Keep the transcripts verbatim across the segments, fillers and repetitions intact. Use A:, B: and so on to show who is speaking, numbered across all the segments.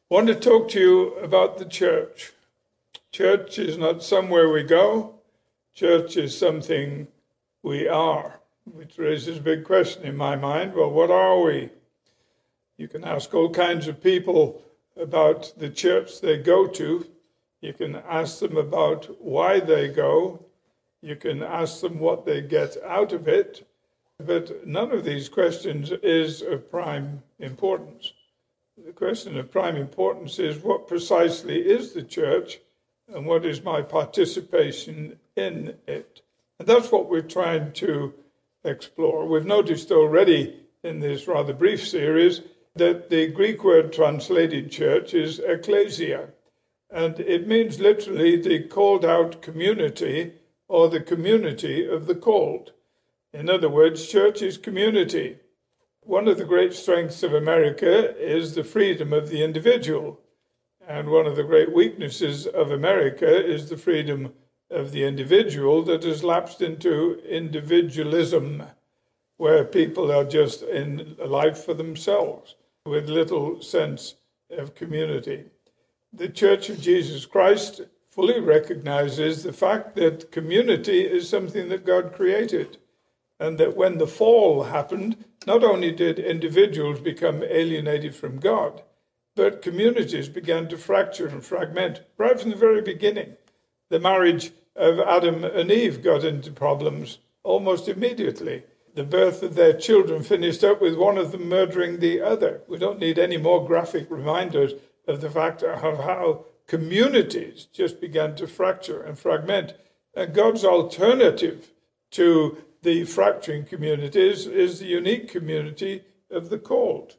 A: I want to talk to you about the church. Church is not somewhere we go. Church is something we are, which raises a big question in my mind. Well, what are we? You can ask all kinds of people about the church they go to. You can ask them about why they go. You can ask them what they get out of it. But none of these questions is of prime importance. The question of prime importance is, what precisely is the church and what is my participation in it? And that's what we're trying to explore. We've noticed already in this rather brief series that the Greek word translated church is ecclesia, and it means literally the called out community or the community of the called. In other words, church is community. One of the great strengths of America is the freedom of the individual. And one of the great weaknesses of America is the freedom of the individual that has lapsed into individualism, where people are just in life for themselves with little sense of community. The Church of Jesus Christ fully recognizes the fact that community is something that God created, and that when the fall happened, not only did individuals become alienated from God, but communities began to fracture and fragment right from the very beginning. The marriage of Adam and Eve got into problems almost immediately. The birth of their children finished up with one of them murdering the other. We don't need any more graphic reminders of the fact of how communities just began to fracture and fragment. And God's alternative to the fracturing communities is the unique community of the called.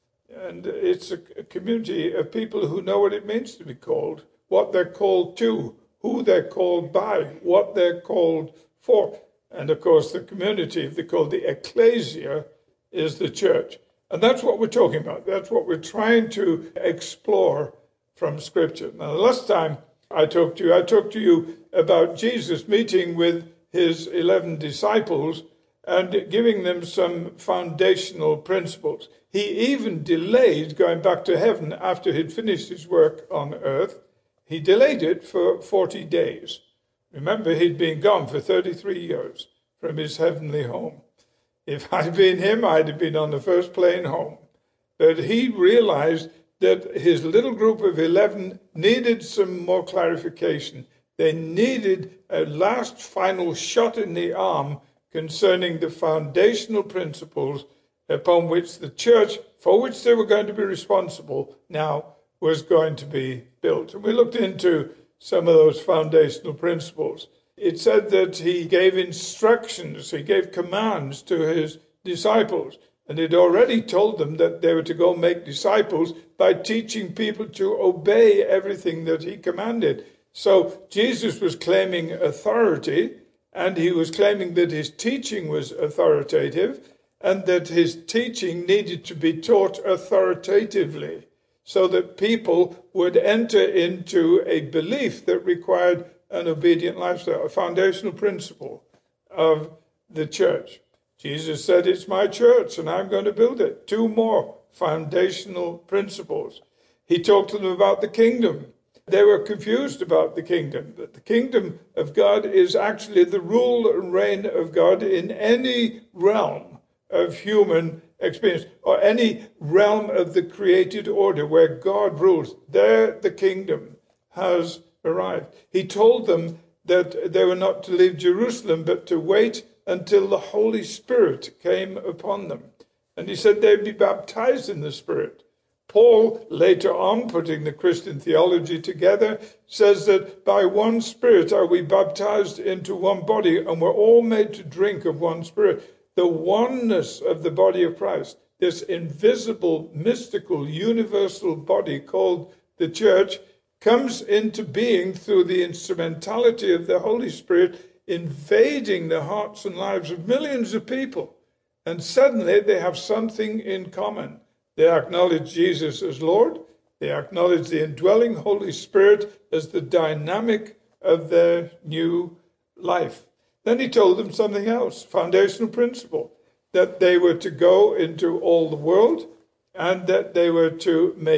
A: And it's a community of people who know what it means to be called, what they're called to, who they're called by, what they're called for. And of course, the community of the called, the ecclesia, is the church. And that's what we're talking about. That's what we're trying to explore from Scripture. Now, the last time I talked to you, I talked to you about Jesus meeting with his eleven disciples and giving them some foundational principles. He even delayed going back to heaven after he'd finished his work on earth. He delayed it for forty days. Remember, he'd been gone for thirty-three years from his heavenly home. If I'd been him, I'd have been on the first plane home. But he realized that his little group of eleven needed some more clarification. They needed a last final shot in the arm concerning the foundational principles upon which the church, for which they were going to be responsible, now was going to be built. And we looked into some of those foundational principles. It said that he gave instructions, he gave commands to his disciples, and he'd already told them that they were to go make disciples by teaching people to obey everything that he commanded. So Jesus was claiming authority, and he was claiming that his teaching was authoritative, and that his teaching needed to be taught authoritatively, so that people would enter into a belief that required an obedient lifestyle, a foundational principle of the church. Jesus said, "It's my church, and I'm going to build it." Two more foundational principles. He talked to them about the kingdom. They were confused about the kingdom. That the kingdom of God is actually the rule and reign of God in any realm of human experience, or any realm of the created order where God rules. There the kingdom has arrived. He told them that they were not to leave Jerusalem, but to wait until the Holy Spirit came upon them. And he said they'd be baptized in the Spirit. Paul, later on, putting the Christian theology together, says that by one Spirit are we baptized into one body, and we're all made to drink of one Spirit. The oneness of the body of Christ, this invisible, mystical, universal body called the church, comes into being through the instrumentality of the Holy Spirit invading the hearts and lives of millions of people. And suddenly they have something in common. They acknowledge Jesus as Lord. They acknowledge the indwelling Holy Spirit as the dynamic of their new life. Then he told them something else, foundational principle, that they were to go into all the world and that they were to make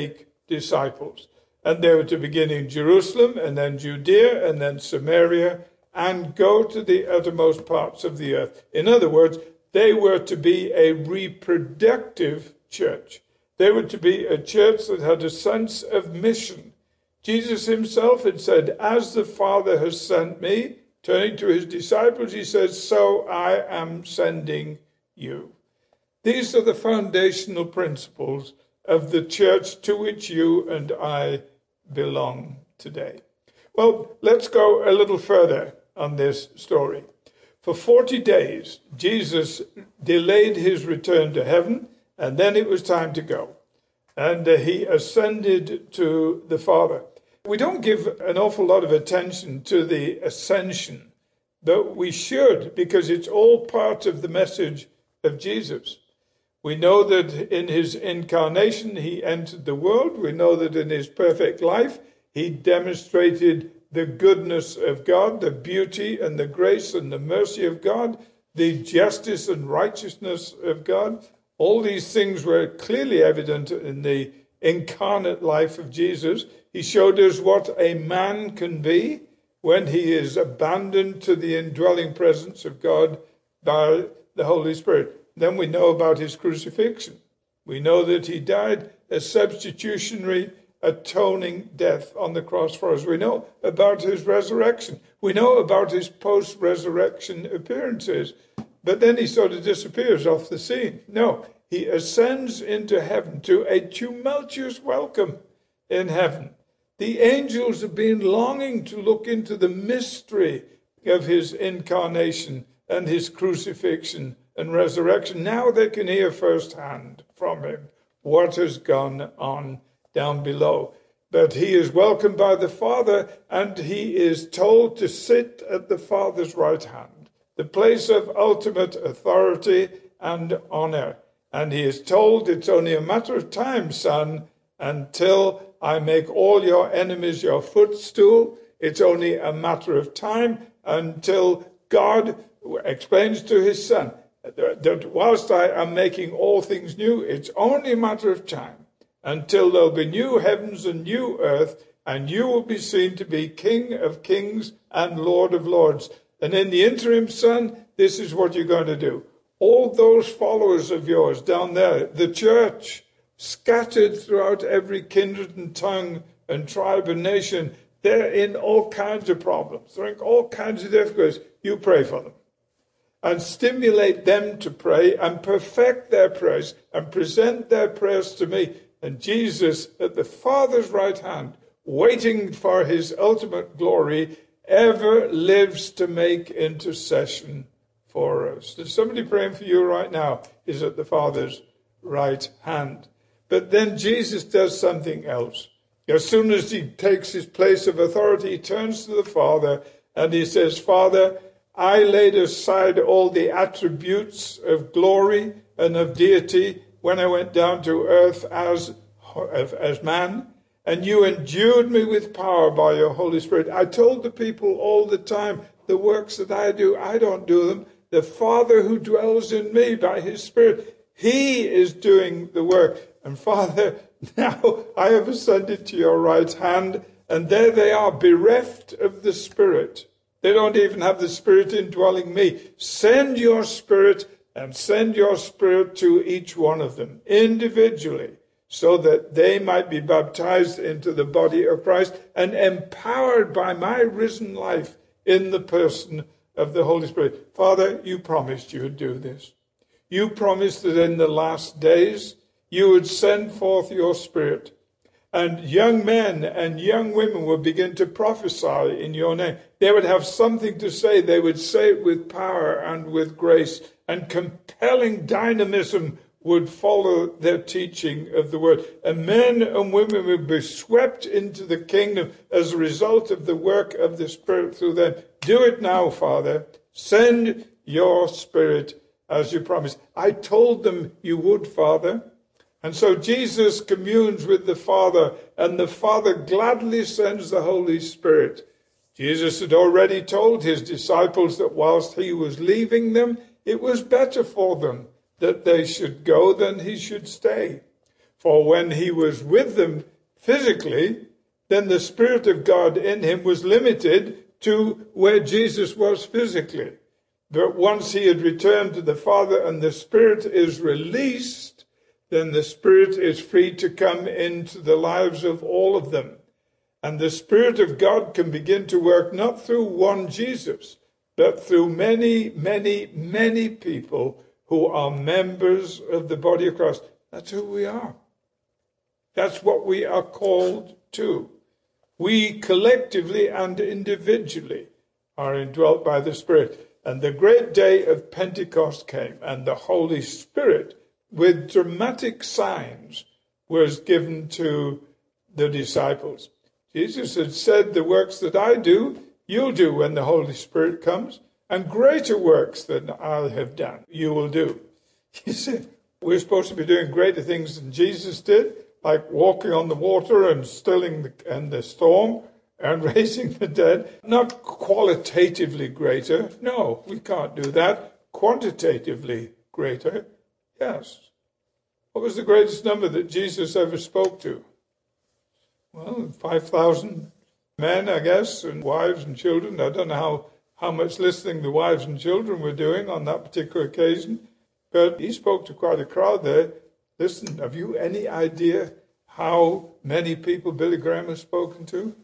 A: disciples. And they were to begin in Jerusalem, and then Judea, and then Samaria, and go to the uttermost parts of the earth. In other words, they were to be a reproductive church. They were to be a church that had a sense of mission. Jesus himself had said, as the Father has sent me, turning to his disciples, he says, so I am sending you. These are the foundational principles of the church to which you and I belong today. Well, let's go a little further on this story. For forty days, Jesus delayed his return to heaven, and then it was time to go. And uh, he ascended to the Father. We don't give an awful lot of attention to the ascension, but we should, because it's all part of the message of Jesus. We know that in his incarnation, he entered the world. We know that in his perfect life, he demonstrated the goodness of God, the beauty and the grace and the mercy of God, the justice and righteousness of God. All these things were clearly evident in the incarnate life of Jesus. He showed us what a man can be when he is abandoned to the indwelling presence of God by the Holy Spirit. Then we know about his crucifixion. We know that he died a substitutionary, atoning death on the cross for us. We know about his resurrection. We know about his post-resurrection appearances. But then he sort of disappears off the scene. No, he ascends into heaven to a tumultuous welcome in heaven. The angels have been longing to look into the mystery of his incarnation and his crucifixion and resurrection. Now they can hear firsthand from him what has gone on down below. But he is welcomed by the Father, and he is told to sit at the Father's right hand, the place of ultimate authority and honor. And he is told, it's only a matter of time, son, until I make all your enemies your footstool. It's only a matter of time until God explains to his son that whilst I am making all things new, it's only a matter of time until there'll be new heavens and new earth, and you will be seen to be King of kings and Lord of lords. And in the interim, son, this is what you're going to do. All those followers of yours down there, the church, scattered throughout every kindred and tongue and tribe and nation, they're in all kinds of problems. They're in all kinds of difficulties. You pray for them and stimulate them to pray and perfect their prayers and present their prayers to me. And Jesus, at the Father's right hand, waiting for his ultimate glory, ever lives to make intercession for us. There's somebody praying for you right now is at the Father's right hand. But then Jesus does something else. As soon as he takes his place of authority, he turns to the Father and he says, Father, I laid aside all the attributes of glory and of deity when I went down to earth as, as man, and you endued me with power by your Holy Spirit. I told the people all the time, the works that I do, I don't do them. The Father who dwells in me by his Spirit, he is doing the work. And Father, now I have ascended to your right hand, and there they are, bereft of the Spirit. They don't even have the Spirit indwelling me. Send your Spirit and send your Spirit to each one of them individually, so that they might be baptized into the body of Christ and empowered by my risen life in the person of the Holy Spirit. Father, you promised you would do this. You promised that in the last days you would send forth your Spirit, and young men and young women would begin to prophesy in your name. They would have something to say. They would say it with power and with grace, and compelling dynamism would follow their teaching of the word. And men and women would be swept into the kingdom as a result of the work of the Spirit through them. Do it now, Father. Send your Spirit as you promised. I told them you would, Father. And so Jesus communes with the Father, and the Father gladly sends the Holy Spirit. Jesus had already told his disciples that whilst he was leaving them, it was better for them that they should go than he should stay. For when he was with them physically, then the Spirit of God in him was limited to where Jesus was physically. But once he had returned to the Father and the Spirit is released, then the Spirit is free to come into the lives of all of them. And the Spirit of God can begin to work not through one Jesus, but through many, many, many people who are members of the body of Christ. That's who we are. That's what we are called to. We collectively and individually are indwelt by the Spirit. And the great day of Pentecost came, and the Holy Spirit, with dramatic signs, was given to the disciples. Jesus had said, the works that I do, you'll do when the Holy Spirit comes, and greater works than I have done, you will do. He said, we're supposed to be doing greater things than Jesus did, like walking on the water and stilling the, and the storm and raising the dead. Not qualitatively greater. No, we can't do that. Quantitatively greater. Yes. What was the greatest number that Jesus ever spoke to? Well, five thousand men, I guess, and wives and children. I don't know how, how much listening the wives and children were doing on that particular occasion, but he spoke to quite a crowd there. Listen, have you any idea how many people Billy Graham has spoken to?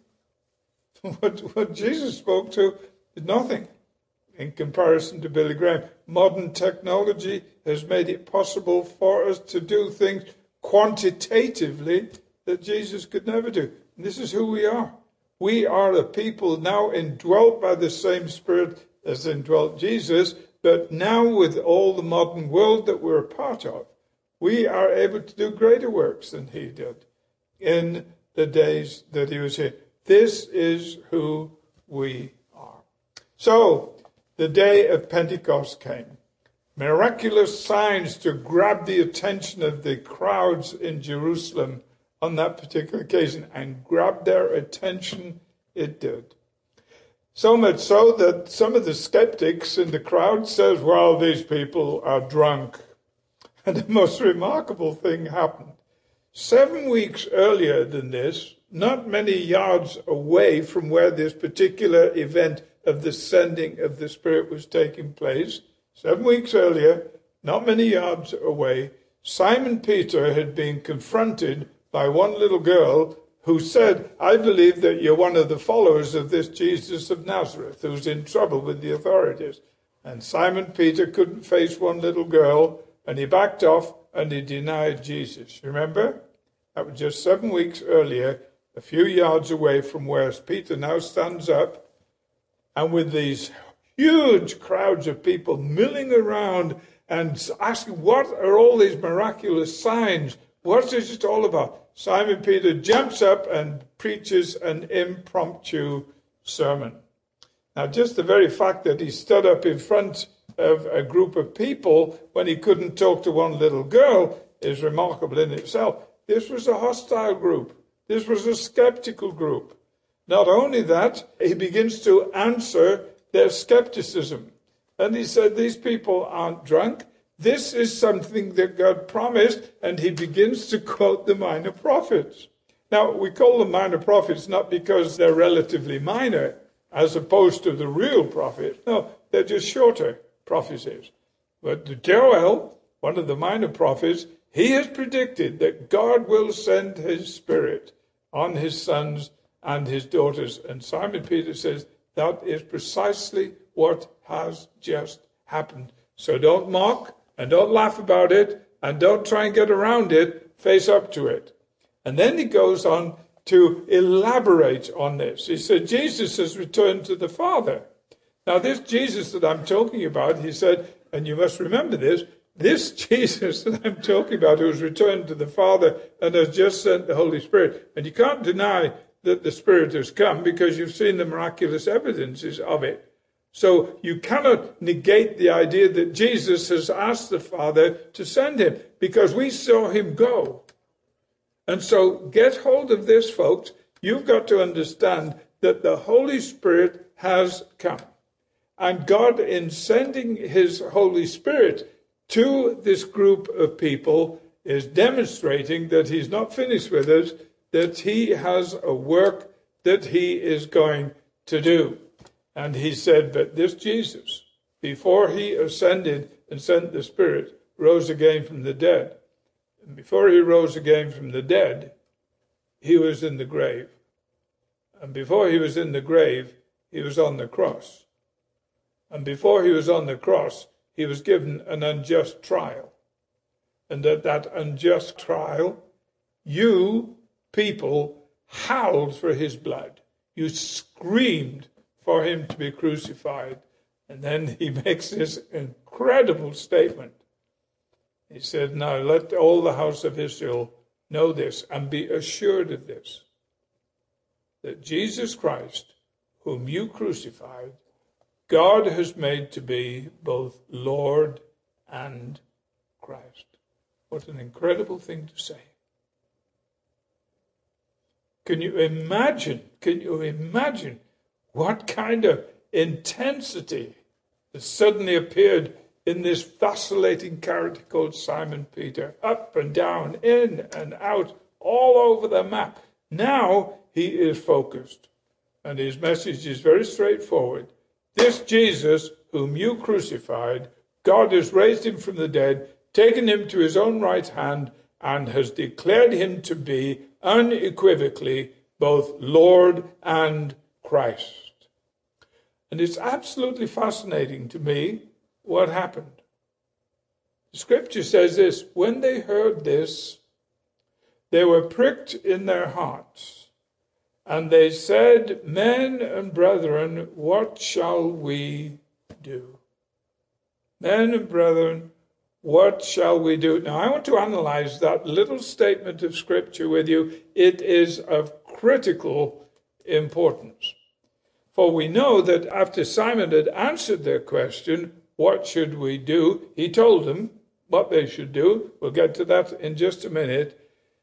A: What, what Jesus spoke to is nothing in comparison to Billy Graham. Modern technology has made it possible for us to do things quantitatively that Jesus could never do. And this is who we are. We are a people now indwelt by the same Spirit as indwelt Jesus, but now with all the modern world that we're a part of, we are able to do greater works than he did in the days that he was here. This is who we are. So, the day of Pentecost came. Miraculous signs to grab the attention of the crowds in Jerusalem on that particular occasion, and grab their attention it did. So much so that some of the skeptics in the crowd says, well, these people are drunk. And the most remarkable thing happened. Seven weeks earlier than this, not many yards away from where this particular event of the sending of the Spirit was taking place, seven weeks earlier, not many yards away, Simon Peter had been confronted by one little girl who said, I believe that you're one of the followers of this Jesus of Nazareth who's in trouble with the authorities. And Simon Peter couldn't face one little girl, and he backed off and he denied Jesus. Remember? That was just seven weeks earlier, a few yards away from where Peter now stands up, and with these huge crowds of people milling around and asking, what are all these miraculous signs? What is it all about? Simon Peter jumps up and preaches an impromptu sermon. Now, just the very fact that he stood up in front of a group of people when he couldn't talk to one little girl is remarkable in itself. This was a hostile group. This was a skeptical group. Not only that, he begins to answer their skepticism. And he said, these people aren't drunk. This is something that God promised, and he begins to quote the minor prophets. Now, we call them minor prophets not because they're relatively minor, as opposed to the real prophets. No, they're just shorter prophecies. But Joel, one of the minor prophets, he has predicted that God will send his Spirit on his sons and his daughters. And Simon Peter says, that is precisely what has just happened. So don't mock. And don't laugh about it, and don't try and get around it, face up to it. And then he goes on to elaborate on this. He said, Jesus has returned to the Father. Now, this Jesus that I'm talking about, he said, and you must remember this, this Jesus that I'm talking about who has returned to the Father and has just sent the Holy Spirit. And you can't deny that the Spirit has come because you've seen the miraculous evidences of it. So you cannot negate the idea that Jesus has asked the Father to send him because we saw him go. And so get hold of this, folks. You've got to understand that the Holy Spirit has come. And God, in sending his Holy Spirit to this group of people, is demonstrating that he's not finished with us, that he has a work that he is going to do. And he said, but this Jesus, before he ascended and sent the Spirit, rose again from the dead. And before he rose again from the dead, he was in the grave. And before he was in the grave, he was on the cross. And before he was on the cross, he was given an unjust trial. And at that unjust trial, you people howled for his blood. You screamed for him to be crucified. And then he makes this incredible statement. He said, now let all the house of Israel know this and be assured of this, that Jesus Christ, whom you crucified, God has made to be both Lord and Christ. What an incredible thing to say. Can you imagine, can you imagine what kind of intensity has suddenly appeared in this vacillating character called Simon Peter? Up and down, in and out, all over the map. Now he is focused, and his message is very straightforward. This Jesus, whom you crucified, God has raised him from the dead, taken him to his own right hand, and has declared him to be unequivocally both Lord and Christ. And it's absolutely fascinating to me what happened. The scripture says this, when they heard this, they were pricked in their hearts, and they said, men and brethren, what shall we do? Men and brethren, what shall we do? Now, I want to analyze that little statement of scripture with you. It is of critical importance. For we know that after Simon had answered their question, what should we do? He told them what they should do. We'll get to that in just a minute.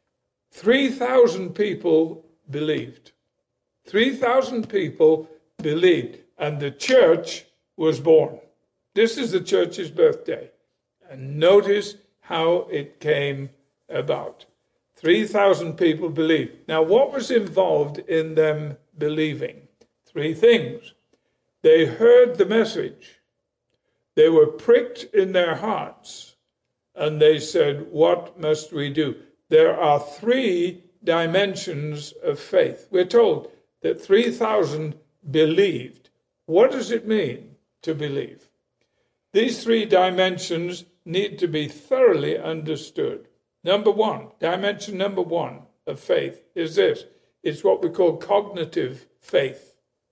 A: three thousand people believed. three thousand people believed. And the church was born. This is the church's birthday. And notice how it came about. three thousand people believed. Now, what was involved in them believing? Three things. They heard the message. They were pricked in their hearts. And they said, what must we do? There are three dimensions of faith. We're told that three thousand believed. What does it mean to believe? These three dimensions need to be thoroughly understood. Number one, dimension number one of faith is this. It's what we call cognitive faith.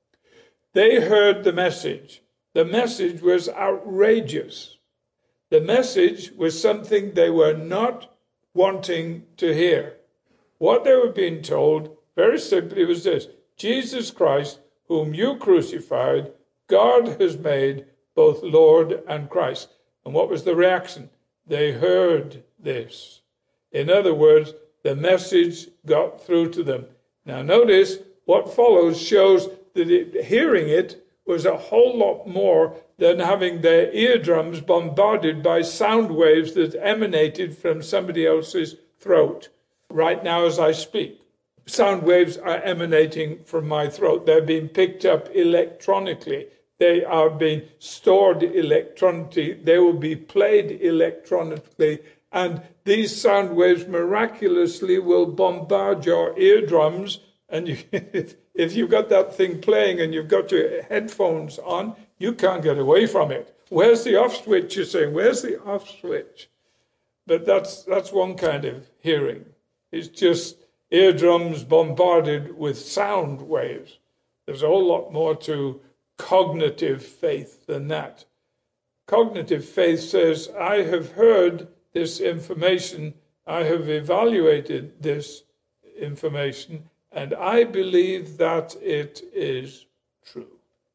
A: They heard the message. The message was outrageous. The message was something they were not wanting to hear. What they were being told, very simply, was this. Jesus Christ, whom you crucified, God has made both Lord and Christ. And what was the reaction? They heard this. In other words, the message got through to them. Now notice what follows shows that it, hearing it was a whole lot more than having their eardrums bombarded by sound waves that emanated from somebody else's throat. Right now as I speak, sound waves are emanating from my throat. They're being picked up electronically. They are being stored electronically. They will be played electronically. And these sound waves miraculously will bombard your eardrums. And you, if you've got that thing playing and you've got your headphones on, you can't get away from it. Where's the off switch, you're saying? Where's the off switch? But that's, that's one kind of hearing. It's just eardrums bombarded with sound waves. There's a whole lot more to cognitive faith than that. Cognitive faith says, I have heard this information, I have evaluated this information, and I believe that it is true.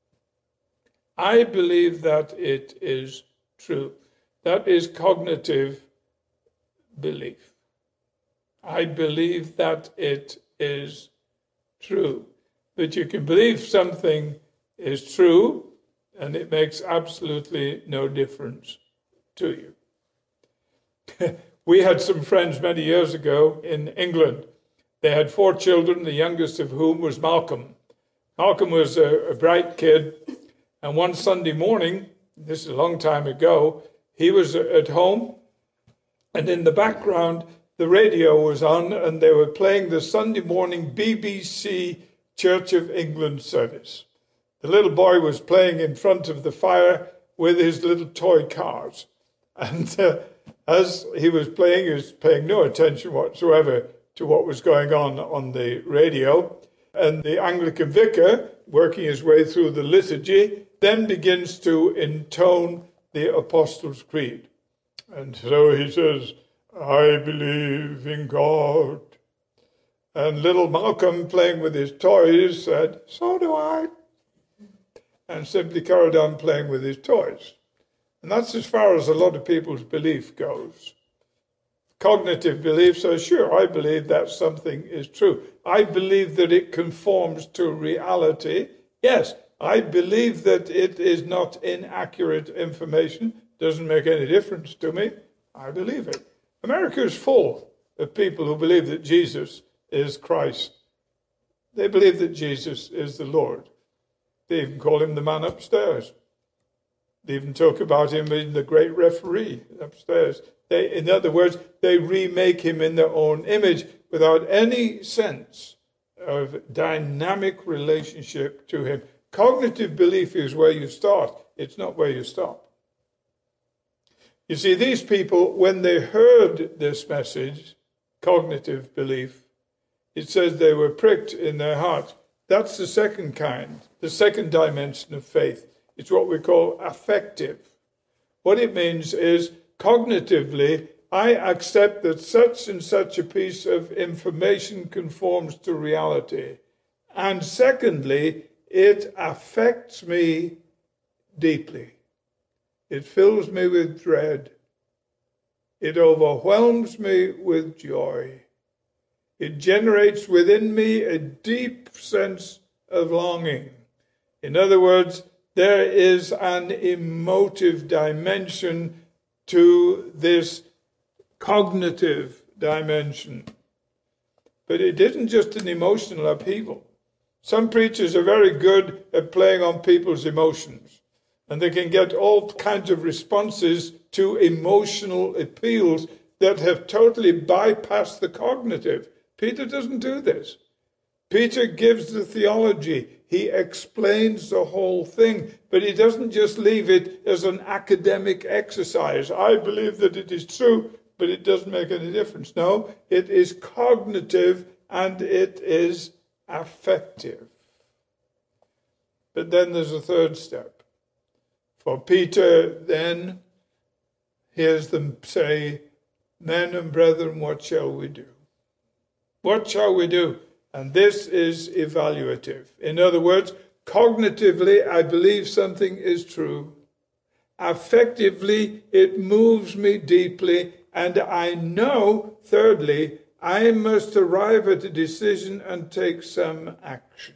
A: I believe that it is true. That is cognitive belief. I believe that it is true. But you can believe something is true, and it makes absolutely no difference to you. We had some friends many years ago in England, They had four children, the youngest of whom was Malcolm. Malcolm was a, a bright kid, and one Sunday morning, this is a long time ago, he was at home, and in the background, the radio was on, and they were playing the Sunday morning B B C Church of England service. The little boy was playing in front of the fire with his little toy cars. And uh, as he was playing, he was paying no attention whatsoever to what was going on on the radio. And the Anglican vicar, working his way through the liturgy, then begins to intone the Apostles' Creed. And so he says, I believe in God. And little Malcolm, playing with his toys, said, so do I. And simply carried on playing with his toys. And that's as far as a lot of people's belief goes. Cognitive belief says, sure, I believe that something is true. I believe that it conforms to reality. Yes, I believe that it is not inaccurate information. Doesn't make any difference to me. I believe it. America is full of people who believe that Jesus is Christ. They believe that Jesus is the Lord. They even call him the man upstairs. They even talk about him being the great referee upstairs. They, in other words, they remake him in their own image without any sense of dynamic relationship to him. Cognitive belief is where you start. It's not where you stop. You see, these people, when they heard this message, cognitive belief, it says they were pricked in their heart. That's the second kind, the second dimension of faith. It's what we call affective. What it means is, cognitively, I accept that such and such a piece of information conforms to reality. And secondly, it affects me deeply. It fills me with dread. It overwhelms me with joy. It generates within me a deep sense of longing. In other words, there is an emotive dimension to this cognitive dimension. But it isn't just an emotional upheaval. Some preachers are very good at playing on people's emotions, and they can get all kinds of responses to emotional appeals that have totally bypassed the cognitive. Peter doesn't do this. Peter gives the theology. He explains the whole thing, but he doesn't just leave it as an academic exercise. I believe that it is true, but it doesn't make any difference. No, it is cognitive and it is affective. But then there's a third step. For Peter, then, hears them say, men and brethren, what shall we do? What shall we do? And this is evaluative. In other words, cognitively, I believe something is true. Affectively, it moves me deeply. And I know, thirdly, I must arrive at a decision and take some action.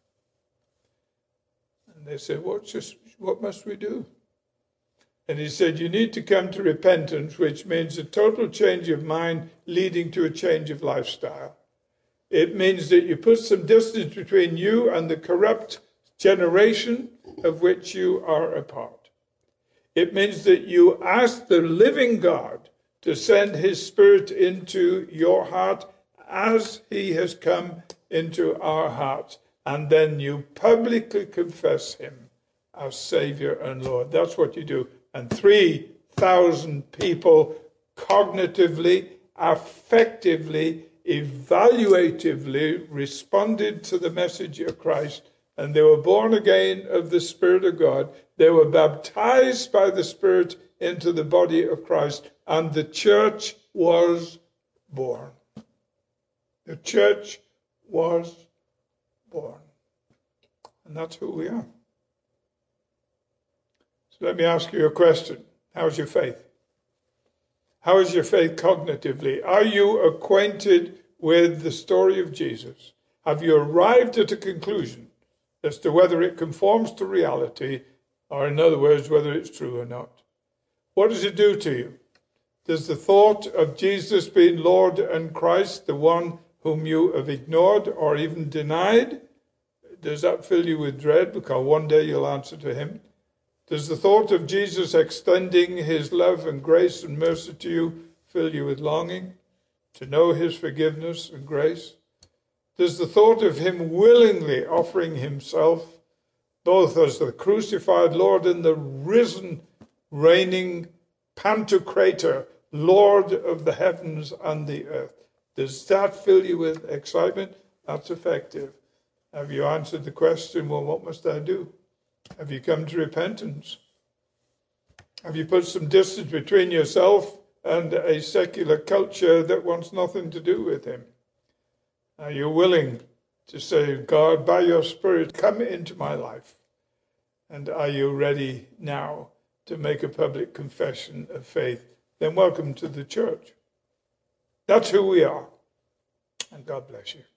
A: And they said, what, just, what must we do? And he said, you need to come to repentance, which means a total change of mind leading to a change of lifestyle. It means that you put some distance between you and the corrupt generation of which you are a part. It means that you ask the living God to send his Spirit into your heart as he has come into our hearts. And then you publicly confess him as Savior and Lord. That's what you do. And three thousand people cognitively, affectively, evaluatively responded to the message of Christ, and they were born again of the Spirit of God. They were baptized by the Spirit into the body of Christ, and the church was born. The church was born. And that's who we are. So let me ask you a question. How's your faith? How is your faith cognitively? Are you acquainted with the story of Jesus? Have you arrived at a conclusion as to whether it conforms to reality, or in other words, whether it's true or not? What does it do to you? Does the thought of Jesus being Lord and Christ, the one whom you have ignored or even denied? Does that fill you with dread because one day you'll answer to him? Does the thought of Jesus extending his love and grace and mercy to you fill you with longing to know his forgiveness and grace? Does the thought of him willingly offering himself, both as the crucified Lord and the risen, reigning Pantocrator, Lord of the heavens and the earth, does that fill you with excitement? That's effective. Have you answered the question, well, what must I do? Have you come to repentance? Have you put some distance between yourself and a secular culture that wants nothing to do with him? Are you willing to say, God, by your Spirit, come into my life? And are you ready now to make a public confession of faith? Then welcome to the church. That's who we are. And God bless you.